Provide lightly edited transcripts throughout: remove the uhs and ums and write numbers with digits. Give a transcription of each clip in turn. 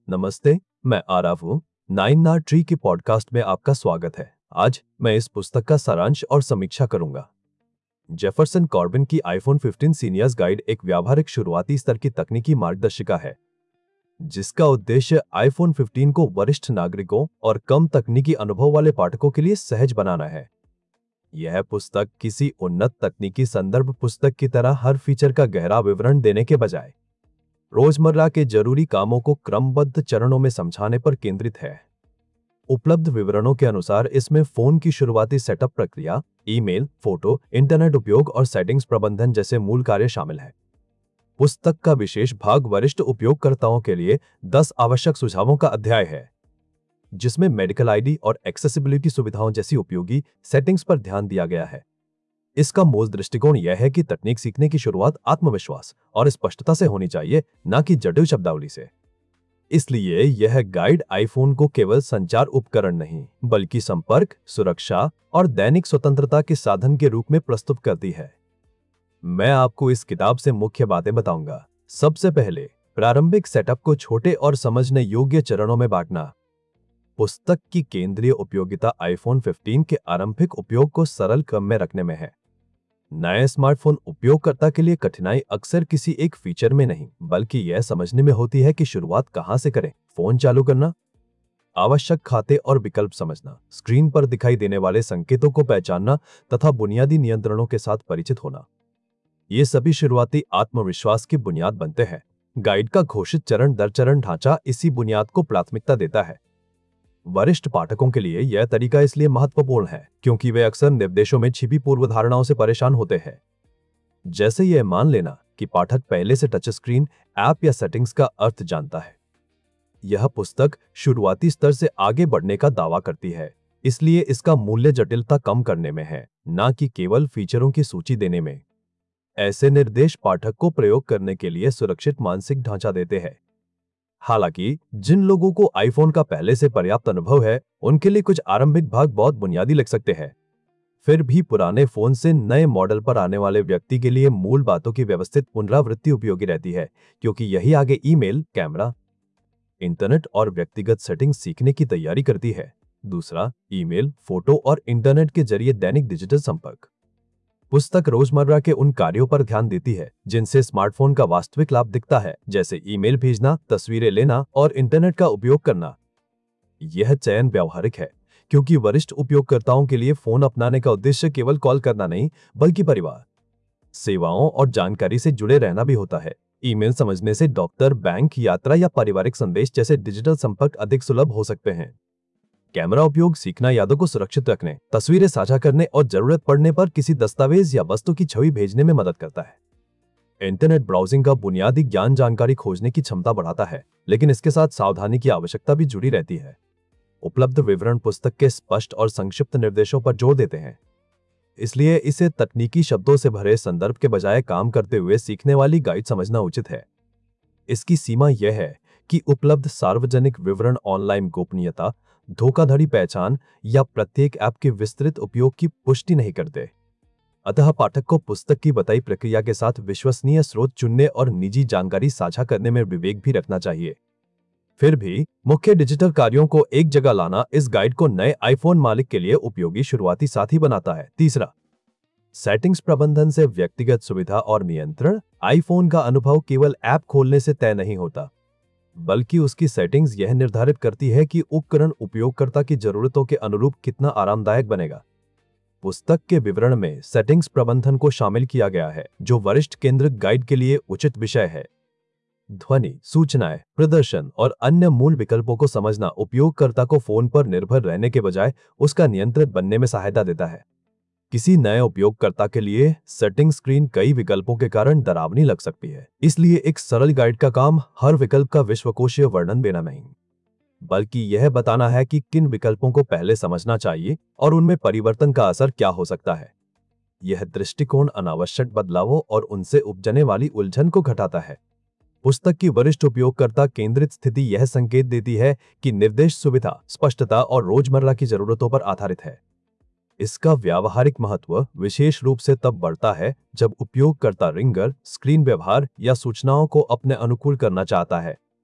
नमस्ते, मैं आरव हूँ। नाइन आर ट्री की पॉडकास्ट में आपका स्वागत है। आज मैं इस पुस्तक का सारांश और समीक्षा करूंगा। जेफरसन कॉर्बिन की आईफोन 15 सीनियर्स गाइड एक व्यावहारिक शुरुआती स्तर की तकनीकी मार्गदर्शिका है, जिसका उद्देश्य आईफोन 15 को वरिष्ठ नागरिकों और कम तकनीकी अनुभव वाले पाठकों के लिए सहज बनाना है। यह पुस्तक किसी उन्नत तकनीकी संदर्भ पुस्तक की तरह हर फीचर का गहरा विवरण देने के बजाय रोजमर्रा के जरूरी कामों को क्रमबद्ध चरणों में समझाने पर केंद्रित है। उपलब्ध विवरणों के अनुसार इसमें फोन की शुरुआती सेटअप प्रक्रिया, ईमेल, फोटो, इंटरनेट उपयोग और सेटिंग्स प्रबंधन जैसे मूल कार्य शामिल है। पुस्तक का विशेष भाग वरिष्ठ उपयोगकर्ताओं के लिए 10 आवश्यक सुझावों का अध्याय है, जिसमें मेडिकल आईडी और एक्सेसिबिलिटी सुविधाओं जैसी उपयोगी सेटिंग्स पर ध्यान दिया गया है। इसका मूल दृष्टिकोण यह है कि तकनीक सीखने की शुरुआत आत्मविश्वास और स्पष्टता से होनी चाहिए, न कि जटिल शब्दावली से। इसलिए यह गाइड आईफोन को केवल संचार उपकरण नहीं, बल्कि संपर्क, सुरक्षा और दैनिक स्वतंत्रता के साधन के रूप में प्रस्तुत करती है। मैं आपको इस किताब से मुख्य बातें बताऊंगा। सबसे पहले, प्रारंभिक सेटअप को छोटे और समझने योग्य चरणों में बांटना। पुस्तक की केंद्रीय उपयोगिता आईफोन 15 के आरंभिक उपयोग को सरल क्रम में रखने में है। नए स्मार्टफोन उपयोगकर्ता के लिए कठिनाई अक्सर किसी एक फीचर में नहीं, बल्कि यह समझने में होती है कि शुरुआत कहां से करें। फोन चालू करना, आवश्यक खाते और विकल्प समझना, स्क्रीन पर दिखाई देने वाले संकेतों को पहचानना तथा बुनियादी नियंत्रणों के साथ परिचित होना, ये सभी शुरुआती आत्मविश्वास की बुनियाद बनते हैं। गाइड का घोषित चरण दर चरण ढांचा इसी बुनियाद को प्राथमिकता देता है। वरिष्ठ पाठकों के लिए यह तरीका इसलिए महत्वपूर्ण है क्योंकि वे अक्सर निर्देशों में छिपी पूर्वधारणाओं से परेशान होते हैं, जैसे यह मान लेना कि पाठक पहले से टच स्क्रीन, ऐप या सेटिंग्स का अर्थ जानता है। यह पुस्तक शुरुआती स्तर से आगे बढ़ने का दावा करती है, इसलिए इसका मूल्य जटिलता कम करने में है, न कि केवल फीचरों की सूची देने में। ऐसे निर्देश पाठक को प्रयोग करने के लिए सुरक्षित मानसिक ढांचा देते हैं। हालांकि जिन लोगों को आईफोन का पहले से पर्याप्त अनुभव है, उनके लिए कुछ आरंभिक भाग बहुत बुनियादी लग सकते हैं। फिर भी पुराने फोन से नए मॉडल पर आने वाले व्यक्ति के लिए मूल बातों की व्यवस्थित पुनरावृत्ति उपयोगी रहती है, क्योंकि यही आगे ईमेल, कैमरा, इंटरनेट और व्यक्तिगत सेटिंग्स सीखने की तैयारी करती है। दूसरा, ईमेल, फोटो और इंटरनेट के जरिए दैनिक डिजिटल संपर्क। पुस्तक रोजमर्रा के उन कार्यों पर ध्यान देती है जिनसे स्मार्टफोन का वास्तविक लाभ दिखता है, जैसे ईमेल भेजना, तस्वीरें लेना और इंटरनेट का उपयोग करना। यह चयन व्यावहारिक है क्योंकि वरिष्ठ उपयोगकर्ताओं के लिए फोन अपनाने का उद्देश्य केवल कॉल करना नहीं, बल्कि परिवार, सेवाओं और जानकारी से जुड़े रहना भी होता है। ईमेल समझने से डॉक्टर, बैंक, यात्रा या पारिवारिक संदेश जैसे डिजिटल संपर्क अधिक सुलभ हो सकते हैं। कैमरा उपयोग सीखना यादों को सुरक्षित रखने, तस्वीरें साझा करने और जरूरत पड़ने पर किसी दस्तावेज या वस्तु की छवि भेजने में मदद करता है। इंटरनेट ब्राउजिंग का बुनियादी ज्ञान जानकारी खोजने की क्षमता बढ़ाता है, लेकिन इसके साथ सावधानी की आवश्यकता भी जुड़ी रहती है। उपलब्ध विवरण पुस्तक के स्पष्ट और संक्षिप्त निर्देशों पर जोर देते हैं, इसलिए इसे तकनीकी शब्दों से भरे संदर्भ के बजाय काम करते हुए सीखने वाली गाइड समझना उचित है। इसकी सीमा यह है कि उपलब्ध सार्वजनिक विवरण ऑनलाइन गोपनीयता, धोखाधड़ी पहचान या प्रत्येक ऐप के विस्तृत उपयोग की पुष्टि नहीं करते। अतः पाठक को पुस्तक की बताई प्रक्रिया के साथ विश्वसनीय स्रोत चुनने और निजी जानकारी साझा करने में विवेक भी रखना चाहिए। फिर भी मुख्य डिजिटल कार्यों को एक जगह लाना इस गाइड को नए आईफोन मालिक के लिए उपयोगी शुरुआती साथी बनाता है। तीसरा, सेटिंग्स प्रबंधन से व्यक्तिगत सुविधा और नियंत्रण। आईफोन का अनुभव केवल ऐप खोलने से तय नहीं होता, बल्कि उसकी सेटिंग्स यह निर्धारित करती है कि उपकरण उपयोगकर्ता की जरूरतों के अनुरूप कितना आरामदायक बनेगा। पुस्तक के विवरण में सेटिंग्स प्रबंधन को शामिल किया गया है, जो वरिष्ठ केंद्रित गाइड के लिए उचित विषय है। ध्वनि, सूचनाएं, प्रदर्शन और अन्य मूल विकल्पों को समझना उपयोगकर्ता को फोन पर निर्भर रहने के बजाय उसका नियंत्रित बनने में सहायता देता है। किसी नए उपयोगकर्ता के लिए सेटिंग स्क्रीन कई विकल्पों के कारण डरावनी लग सकती है, इसलिए एक सरल गाइड का काम हर विकल्प का विश्वकोशीय वर्णन देना नहीं, बल्कि यह बताना है कि किन विकल्पों को पहले समझना चाहिए और उनमें परिवर्तन का असर क्या हो सकता है। यह दृष्टिकोण अनावश्यक बदलावों और उनसे उपजने वाली उलझन को घटाता है। पुस्तक की वरिष्ठ उपयोगकर्ता केंद्रित स्थिति यह संकेत देती है कि निर्देश सुविधा, स्पष्टता और रोजमर्रा की जरूरतों पर आधारित है। इसका व्यावहारिक महत्व विशेष रूप से तब बढ़ता है जब उपयोगकर्ता रिंगर, स्क्रीन व्यवहार या सूचनाओं को अपने अनुकूल करना चाहता है।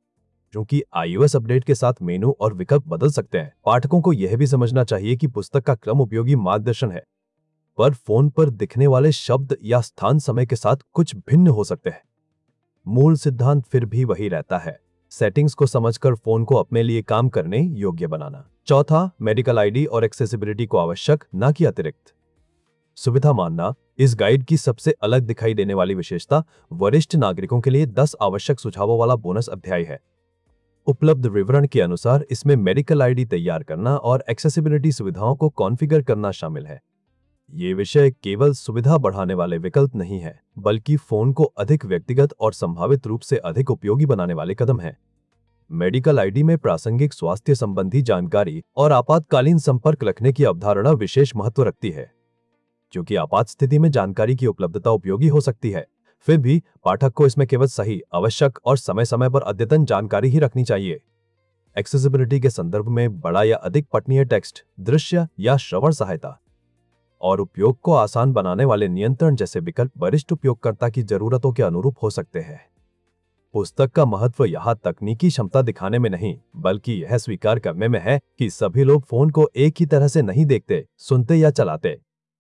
क्योंकि iOS अपडेट के साथ मेनू और विकल्प बदल सकते हैं। पाठकों को यह भी समझना चाहिए कि पुस्तक का क्रम उपयोगी मार्गदर्शन है, पर फोन पर दिखने वाले शब्द या स्थान समय के साथ कुछ भिन्न हो सकते हैं। मूल सिद्धांत फिर भी वही रहता है, सेटिंग्स को समझकर फोन को अपने लिए काम करने योग्य बनाना। चौथा, मेडिकल आईडी और एक्सेसिबिलिटी को आवश्यक, ना कि अतिरिक्त सुविधा मानना। इस गाइड की सबसे अलग दिखाई देने वाली विशेषता वरिष्ठ नागरिकों के लिए 10 आवश्यक सुझावों वाला बोनस अध्याय है। उपलब्ध विवरण के अनुसार इसमें मेडिकल आईडी तैयार करना और एक्सेसिबिलिटी सुविधाओं को कॉन्फ़िगर करना शामिल है। ये विषय केवल सुविधा बढ़ाने वाले विकल्प नहीं है, बल्कि फोन को अधिक व्यक्तिगत और संभावित रूप से अधिक उपयोगी बनाने वाले कदम हैं। मेडिकल आईडी में प्रासंगिक स्वास्थ्य संबंधी जानकारी और आपातकालीन संपर्क रखने की अवधारणा विशेष महत्व रखती है, क्योंकि आपात स्थिति में जानकारी की उपलब्धता उपयोगी हो सकती है। फिर भी पाठक को इसमें केवल सही, आवश्यक और समय समय पर अद्यतन जानकारी ही रखनी चाहिए। एक्सेसिबिलिटी के संदर्भ में बड़ा या अधिक पठनीय टेक्स्ट, दृश्य या श्रवण सहायता और उपयोग को आसान बनाने वाले नियंत्रण जैसे विकल्प वरिष्ठ उपयोगकर्ता की जरूरतों के अनुरूप हो सकते हैं। पुस्तक का महत्व यहाँ तकनीकी क्षमता दिखाने में नहीं, बल्कि यह स्वीकार करने में है कि सभी लोग फोन को एक ही तरह से नहीं देखते, सुनते या चलाते।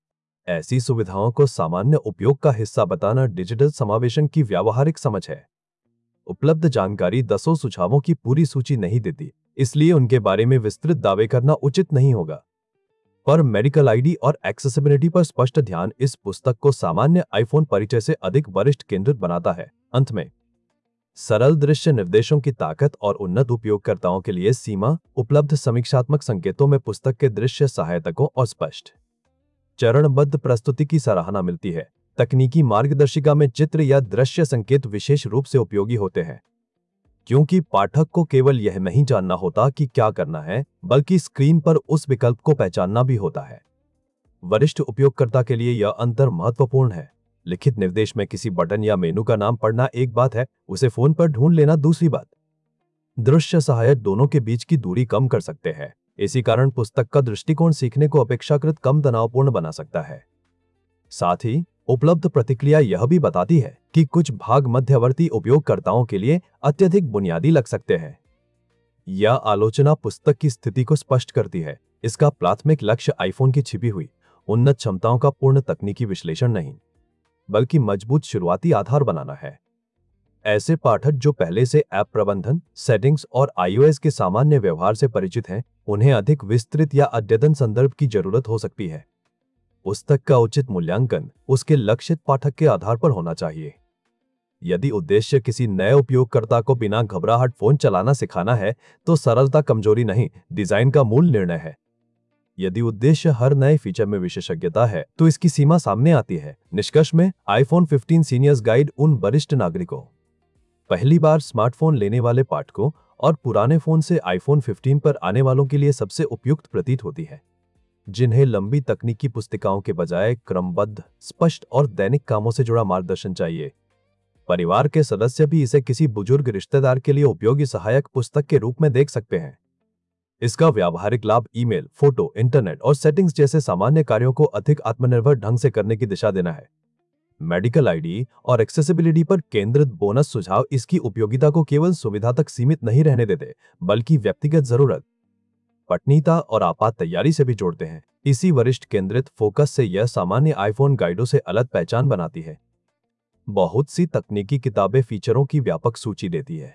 ऐसी सुविधाओं को सामान्य उपयोग का हिस्सा बताना डिजिटल समावेशन की व्यावहारिक समझ है। उपलब्ध जानकारी 10 सुझावों की पूरी सूची नहीं देती, इसलिए उनके बारे में विस्तृत दावे करना उचित नहीं होगा। पर मेडिकल आईडी और एक्सेसिबिलिटी पर स्पष्ट ध्यान इस पुस्तक को सामान्य आईफोन परिचय से अधिक वरिष्ठ केंद्रित बनाता है। अंत में, सरल दृश्य निर्देशों की ताकत और उन्नत उपयोगकर्ताओं के लिए सीमा, उपलब्ध समीक्षात्मक संकेतों में पुस्तक के दृश्य सहायकों और स्पष्ट चरणबद्ध प्रस्तुति की सराहना मिलती है। तकनीकी मार्गदर्शिका में चित्र या दृश्य संकेत विशेष रूप से उपयोगी होते हैं, क्योंकि पाठक को केवल यह नहीं जानना होता कि क्या करना है, बल्कि स्क्रीन पर उस विकल्प को पहचानना भी होता है। वरिष्ठ उपयोगकर्ता के लिए यह अंतर महत्वपूर्ण है। लिखित निर्देश में किसी बटन या मेनू का नाम पढ़ना एक बात है, उसे फोन पर ढूंढ लेना दूसरी बात। दृश्य सहायक दोनों के बीच की दूरी कम कर सकते हैं। इसी कारण पुस्तक का दृष्टिकोण सीखने को अपेक्षाकृत कम तनावपूर्ण बना सकता है। साथ ही उपलब्ध प्रतिक्रिया यह भी बताती है कि कुछ भाग मध्यवर्ती उपयोगकर्ताओं के लिए अत्यधिक बुनियादी लग सकते हैं। यह आलोचना पुस्तक की स्थिति को स्पष्ट करती है। इसका प्राथमिक लक्ष्य आईफोन की छिपी हुई उन्नत क्षमताओं का पूर्ण तकनीकी विश्लेषण नहीं, बल्कि मजबूत शुरुआती आधार बनाना है। ऐसे पाठक जो पहले से ऐप प्रबंधन, सेटिंग्स और iOS के सामान्य व्यवहार से परिचित हैं, उन्हें अधिक विस्तृत या अद्यतन संदर्भ की जरूरत हो सकती है। पुस्तक का उचित मूल्यांकन उसके लक्षित पाठक के आधार पर होना चाहिए। यदि उद्देश्य किसी नए उपयोगकर्ता को बिना घबराहट फोन चलाना सिखाना है, तो सरलता कमजोरी नहीं, डिजाइन का मूल निर्णय है। यदि उद्देश्य हर नए फीचर में विशेषज्ञता है, तो इसकी सीमा सामने आती है। निष्कर्ष में, आईफोन 15 सीनियर्स गाइड उन वरिष्ठ नागरिकों, पहली बार स्मार्टफोन लेने वाले पाठकों और पुराने फोन से आईफोन 15 पर आने वालों के लिए सबसे उपयुक्त प्रतीत होती है, जिन्हें लंबी तकनीकी पुस्तिकाओं के बजाय क्रमबद्ध, स्पष्ट और दैनिक कामों से जुड़ा मार्गदर्शन चाहिए। परिवार के सदस्य भी इसे किसी बुजुर्ग रिश्तेदार के लिए उपयोगी सहायक पुस्तक के रूप में देख सकते हैं। इसका व्यावहारिक लाभ ईमेल, फोटो, इंटरनेट और सेटिंग्स जैसे सामान्य कार्यों को अधिक आत्मनिर्भर ढंग से करने की दिशा देना है। मेडिकल आईडी और एक्सेसिबिलिटी पर केंद्रित बोनस सुझाव इसकी उपयोगिता को केवल सुविधा तक सीमित नहीं रहने देते, बल्कि व्यक्तिगत जरूरत, पठनीयता और आपात तैयारी से भी जोड़ते हैं। इसी वरिष्ठ केंद्रित फोकस से यह सामान्य आईफोन गाइडों से अलग पहचान बनाती है। बहुत सी तकनीकी किताबें फीचरों की व्यापक सूची देती है,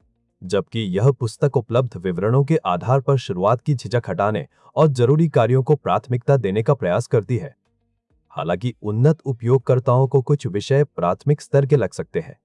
जबकि यह पुस्तक उपलब्ध विवरणों के आधार पर शुरुआत की झिझक हटाने और जरूरी कार्यों को प्राथमिकता देने का प्रयास करती है। हालांकि उन्नत उपयोगकर्ताओं को कुछ विषय प्राथमिक स्तर के लग सकते हैं,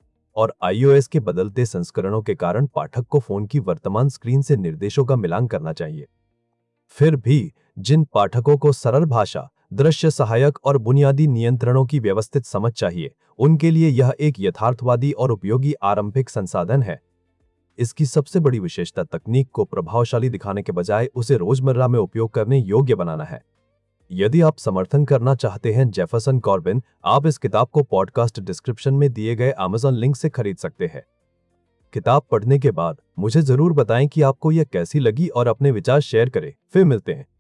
और iOS के बदलते संस्करणों के कारण पाठक को फोन की वर्तमान स्क्रीन से निर्देशों का मिलान करना चाहिए। फिर भी जिन पाठकों को सरल भाषा, दृश्य सहायक और बुनियादी नियंत्रणों की व्यवस्थित समझ चाहिए, उनके लिए यह एक यथार्थवादी और उपयोगी आरंभिक संसाधन है। इसकी सबसे बड़ी विशेषता तकनीक को प्रभावशाली दिखाने के बजाय उसे रोजमर्रा में उपयोग करने योग्य बनाना है। यदि आप समर्थन करना चाहते हैं जेफरसन कॉर्बिन, आप इस किताब को पॉडकास्ट डिस्क्रिप्शन में दिए गए Amazon लिंक से खरीद सकते हैं। किताब पढ़ने के बाद मुझे जरूर बताएं कि आपको यह कैसी लगी और अपने विचार शेयर करें। फिर मिलते हैं।